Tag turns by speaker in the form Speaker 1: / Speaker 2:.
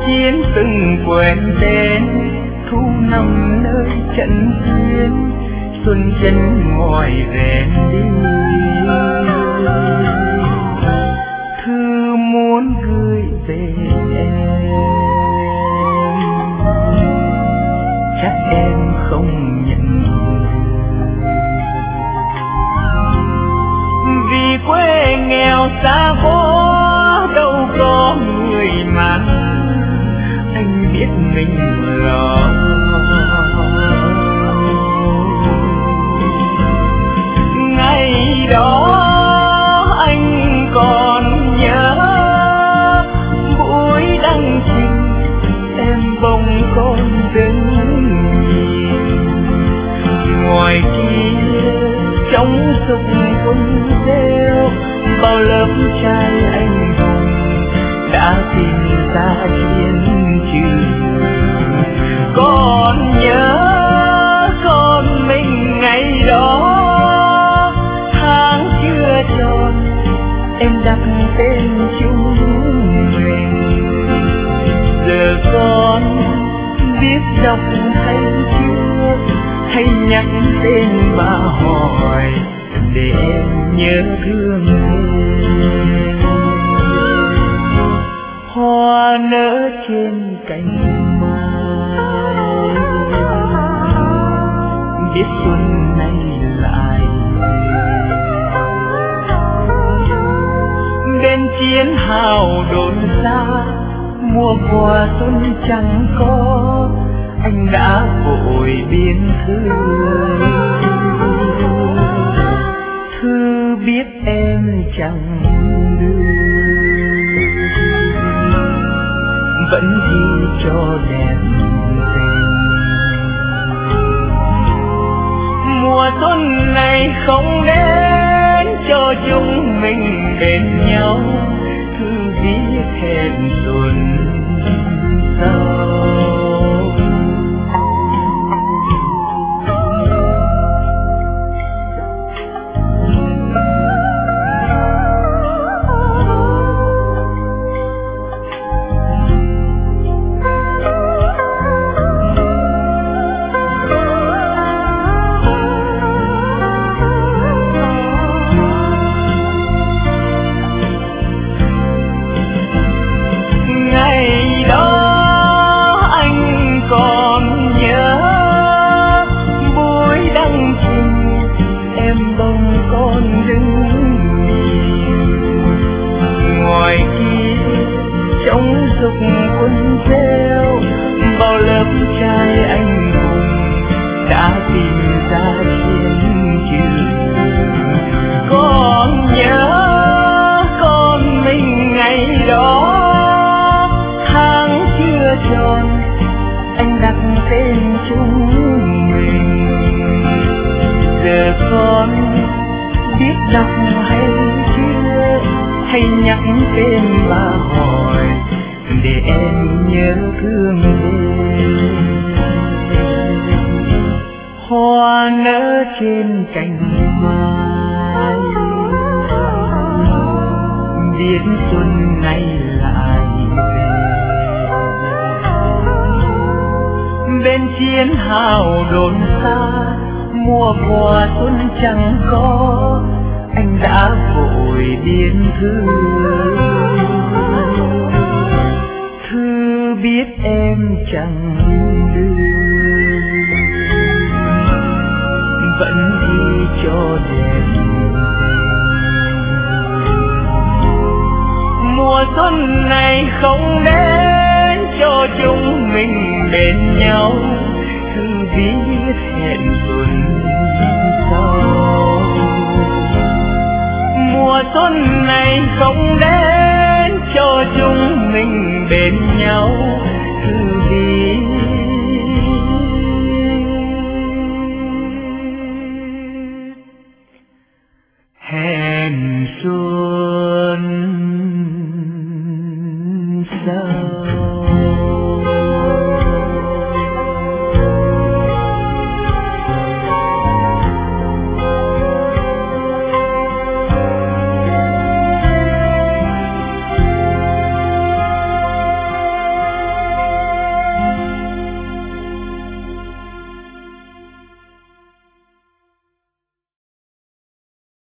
Speaker 1: chiến từng quen tên, thu nằm nơi trận tuyến, xuân chân ngoài rèn đi. Thư muốn gửi về em, chắc em không nhận được, vì quê nghèo xa phố đâu có người mà anh biết mình lo. Ngày đó anh còn nhớ buổi đăng trình em bồng con đứng nhìn, ngoài kia trống sục quân reo, bao lớp trai anh hùng đã tìm ra chiến trường. Còn nhớ con mình ngày đó tháng chưa tròn, em đặt tên chúng mình. Giờ con biết đọc hay chưa, hay nhắc tên bà hỏi để em nhớ thương thêm. Hoa nở trên cành mai, biết xuân nay lại bên chiến hào đồn xa, mùa hoa xuân chẳng có, anh đã vội biên thư. Thư biết em chẳng đưa, vẫn ghi cho đẹp tình. Mùa xuân này không đến cho chúng mình bên nhau, thư viết hẹn xuân sau. Dục quân reo, bao lớp trai anh hùng đã tìm ra chiến trường. Còn nhớ con mình ngày đó tháng chưa tròn, anh đặt tên chúng mình. Giờ con biết đọc hay chưa, hay nhắc tên bà hỏi để em nhớ thương đêm. Hoa nở trên cành mai, biết xuân nay lại về. Bên chiến hào đồn xa, mùa hoa xuân chẳng có, anh đã vội biên thư. Thư biết em chẳng đưa, vẫn ghi cho đẹp tình. Mùa xuân này không đến cho chúng mình bên nhau, thư viết hẹn xuân sau. Mùa xuân này không đến cho chúng mình bên nhau, thư viết hẹn xuân.